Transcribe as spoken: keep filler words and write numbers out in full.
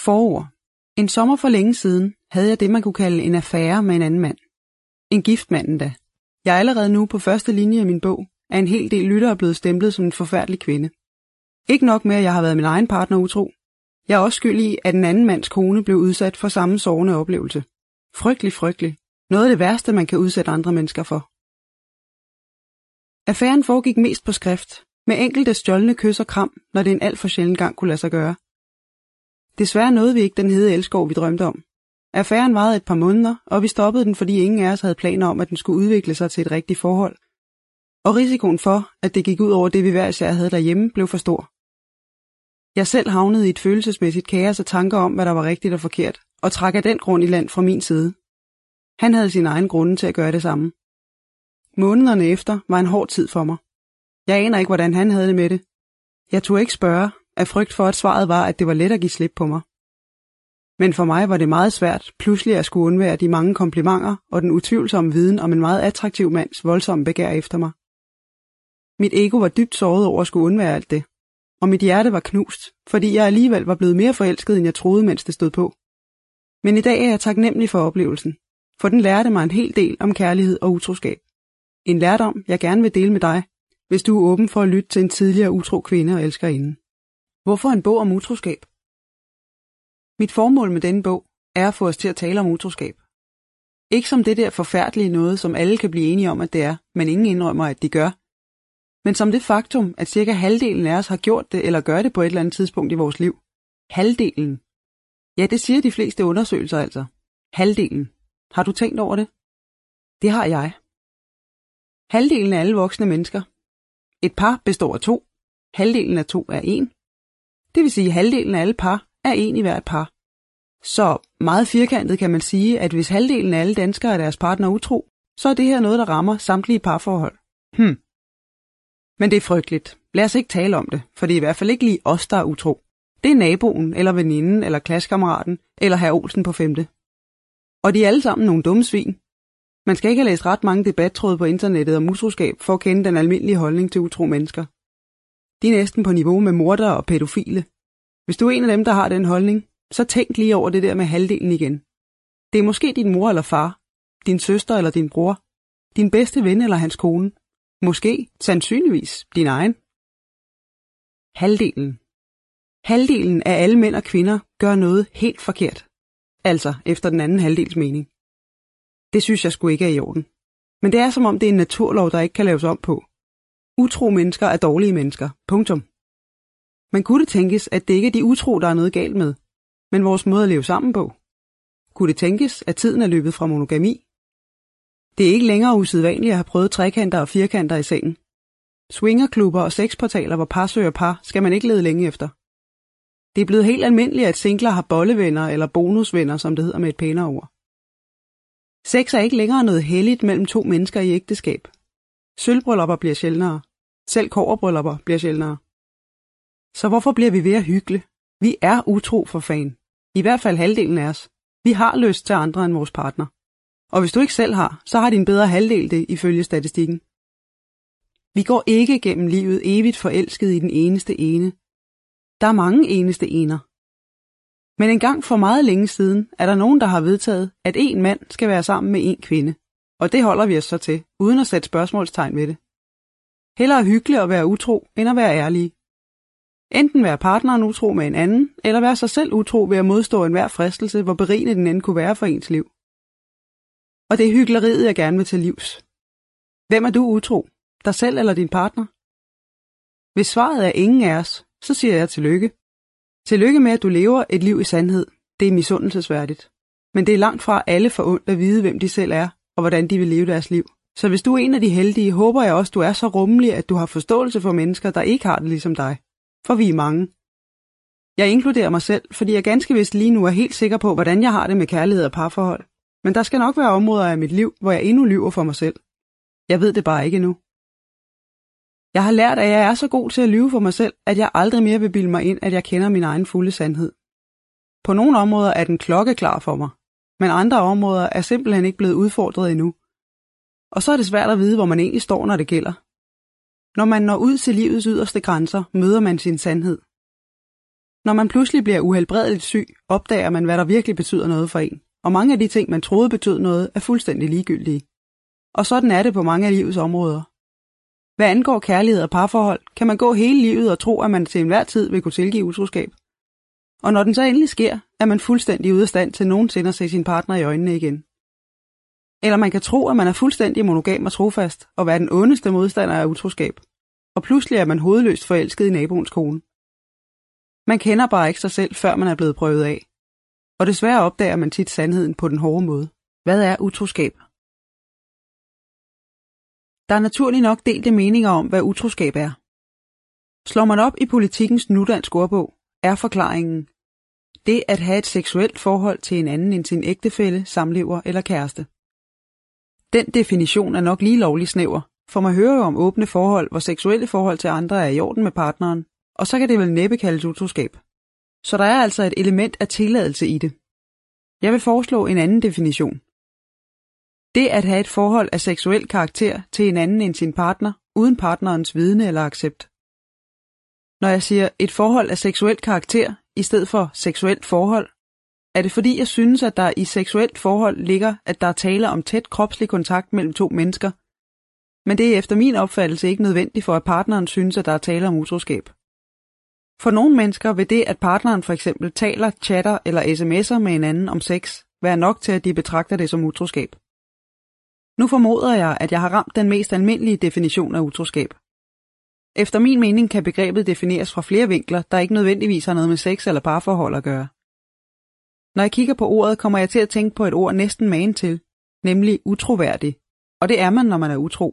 Forord. En sommer for længe siden havde jeg det, man kunne kalde en affære med en anden mand. En gift mand endda. Jeg er allerede nu på første linje i min bog, er en hel del lyttere blevet stemplet som en forfærdelig kvinde. Ikke nok med, at jeg har været min egen partner utro. Jeg er også skyld i, at en anden mands kone blev udsat for samme sårende oplevelse. Frygtelig, frygtelig. Noget af det værste, man kan udsætte andre mennesker for. Affæren foregik mest på skrift, med enkelte stjålne kys og kram, når det en alt for sjælden gang kunne lade sig gøre. Desværre nåede vi ikke den hede elskov, vi drømte om. Affæren varede et par måneder, og vi stoppede den, fordi ingen af os havde planer om, at den skulle udvikle sig til et rigtigt forhold. Og risikoen for, at det gik ud over det, vi hver især havde derhjemme, blev for stor. Jeg selv havnede i et følelsesmæssigt kaos og tanker om, hvad der var rigtigt og forkert, og trak af den grund i land fra min side. Han havde sin egen grunde til at gøre det samme. Månederne efter var en hård tid for mig. Jeg aner ikke, hvordan han havde det med det. Jeg turde ikke spørge, af frygt for, at svaret var, at det var let at give slip på mig. Men for mig var det meget svært pludselig at skulle undvære de mange komplimenter og den utvivlsomme viden om en meget attraktiv mands voldsomme begær efter mig. Mit ego var dybt såret over at skulle undvære alt det, og mit hjerte var knust, fordi jeg alligevel var blevet mere forelsket, end jeg troede, mens det stod på. Men i dag er jeg taknemmelig for oplevelsen, for den lærte mig en hel del om kærlighed og utroskab. En lærdom, jeg gerne vil dele med dig, hvis du er åben for at lytte til en tidligere utro kvinde og elskerinde. Hvorfor en bog om utroskab? Mit formål med denne bog er at få os til at tale om utroskab. Ikke som det der forfærdelige noget, som alle kan blive enige om, at det er, men ingen indrømmer, at de gør. Men som det faktum, at cirka halvdelen af os har gjort det eller gør det på et eller andet tidspunkt i vores liv. Halvdelen. Ja, det siger de fleste undersøgelser altså. Halvdelen. Har du tænkt over det? Det har jeg. Halvdelen af alle voksne mennesker. Et par består af to. Halvdelen af to er en. Det vil sige, at halvdelen af alle par er en i hvert par. Så meget firkantet kan man sige, at hvis halvdelen af alle danskere er deres partner utro, så er det her noget, der rammer samtlige parforhold. Hm. Men det er frygteligt. Lad os ikke tale om det, for det er i hvert fald ikke lige os, der er utro. Det er naboen, eller veninden, eller klassekammeraten, eller herr Olsen på femte. Og de er alle sammen nogle dumme svin. Man skal ikke have læst ret mange debattråde på internettet om utroskab for at kende den almindelige holdning til utro mennesker. De er næsten på niveau med mordere og pædofile. Hvis du er en af dem, der har den holdning, så tænk lige over det der med halvdelen igen. Det er måske din mor eller far, din søster eller din bror, din bedste ven eller hans kone. Måske, sandsynligvis, din egen. Halvdelen. Halvdelen af alle mænd og kvinder gør noget helt forkert. Altså efter den anden halvdels mening. Det synes jeg sgu ikke er i orden. Men det er som om det er en naturlov, der ikke kan laves om på. Utro mennesker er dårlige mennesker. Punktum. Men kunne det tænkes, at det ikke er de utro, der er noget galt med, men vores måde at leve sammen på? Kunne det tænkes, at tiden er løbet fra monogami? Det er ikke længere usædvanligt at have prøvet trekanter og firkanter i sengen. Swingerklubber og sexportaler, hvor par søger par, skal man ikke lede længe efter. Det er blevet helt almindeligt, at singler har bollevenner eller bonusvenner, som det hedder med et pænere ord. Sex er ikke længere noget helligt mellem to mennesker i ægteskab. Sølvbryllupper bliver sjældnere. Selv kobberbryllupper bliver sjældnere. Så hvorfor bliver vi ved at hykle? Vi er utro for fan. I hvert fald halvdelen af os. Vi har lyst til andre end vores partner. Og hvis du ikke selv har, så har din bedre halvdel det ifølge statistikken. Vi går ikke gennem livet evigt forelsket i den eneste ene. Der er mange eneste ener. Men engang for meget længe siden er der nogen, der har vedtaget, at en mand skal være sammen med en kvinde. Og det holder vi os så til, uden at sætte spørgsmålstegn ved det. Hellere hyggeligt at være utro, end at være ærlige. Enten være partneren utro med en anden, eller være sig selv utro ved at modstå enhver fristelse, hvor berigende den end kunne være for ens liv. Og det er hykleriet, jeg gerne vil til livs. Hvem er du utro? Dig selv eller din partner? Hvis svaret er ingen af os, så siger jeg tillykke. Tillykke med, at du lever et liv i sandhed. Det er misundelsesværdigt. Men det er langt fra alle forundt at vide, hvem de selv er, og hvordan de vil leve deres liv. Så hvis du er en af de heldige, håber jeg også, du er så rummelig, at du har forståelse for mennesker, der ikke har det ligesom dig. For vi er mange. Jeg inkluderer mig selv, fordi jeg ganske vist lige nu er helt sikker på, hvordan jeg har det med kærlighed og parforhold. Men der skal nok være områder af mit liv, hvor jeg endnu lyver for mig selv. Jeg ved det bare ikke endnu. Jeg har lært, at jeg er så god til at lyve for mig selv, at jeg aldrig mere vil bilde mig ind, at jeg kender min egen fulde sandhed. På nogle områder er den klokkeklar for mig, men andre områder er simpelthen ikke blevet udfordret endnu. Og så er det svært at vide, hvor man egentlig står, når det gælder. Når man når ud til livets yderste grænser, møder man sin sandhed. Når man pludselig bliver uhelbredeligt syg, opdager man, hvad der virkelig betyder noget for en, og mange af de ting, man troede betød noget, er fuldstændig ligegyldige. Og sådan er det på mange af livets områder. Hvad angår kærlighed og parforhold, kan man gå hele livet og tro, at man til enhver tid vil kunne tilgive utroskab. Og når den så endelig sker, er man fuldstændig ude af stand til nogensinde at se sin partner i øjnene igen. Eller man kan tro, at man er fuldstændig monogam og trofast, og være den ondeste modstander af utroskab. Og pludselig er man hovedløst forelsket i naboens kone. Man kender bare ikke sig selv, før man er blevet prøvet af. Og desværre opdager man tit sandheden på den hårde måde. Hvad er utroskab? Der er naturligt nok delte meninger om, hvad utroskab er. Slår man op i Politikens Nudansk ordbog, er forklaringen det at have et seksuelt forhold til en anden end sin ægtefælle, samlever eller kæreste. Den definition er nok lige lovlig snæver, for man hører jo om åbne forhold, hvor seksuelle forhold til andre er i orden med partneren, og så kan det vel næppe kaldes utroskab. Så der er altså et element af tilladelse i det. Jeg vil foreslå en anden definition. Det at have et forhold af seksuel karakter til en anden end sin partner, uden partnerens vidne eller accept. Når jeg siger et forhold af seksuel karakter, i stedet for seksuelt forhold, er det fordi jeg synes, at der i seksuelt forhold ligger, at der er tale om tæt kropslig kontakt mellem to mennesker. Men det er efter min opfattelse ikke nødvendigt for, at partneren synes, at der er tale om utroskab. For nogle mennesker vil det, at partneren for eksempel taler, chatter eller sms'er med hinanden om sex, være nok til, at de betragter det som utroskab. Nu formoder jeg, at jeg har ramt den mest almindelige definition af utroskab. Efter min mening kan begrebet defineres fra flere vinkler, der ikke nødvendigvis har noget med sex eller parforhold at gøre. Når jeg kigger på ordet, kommer jeg til at tænke på et ord næsten magen til, nemlig utroværdig, og det er man, når man er utro.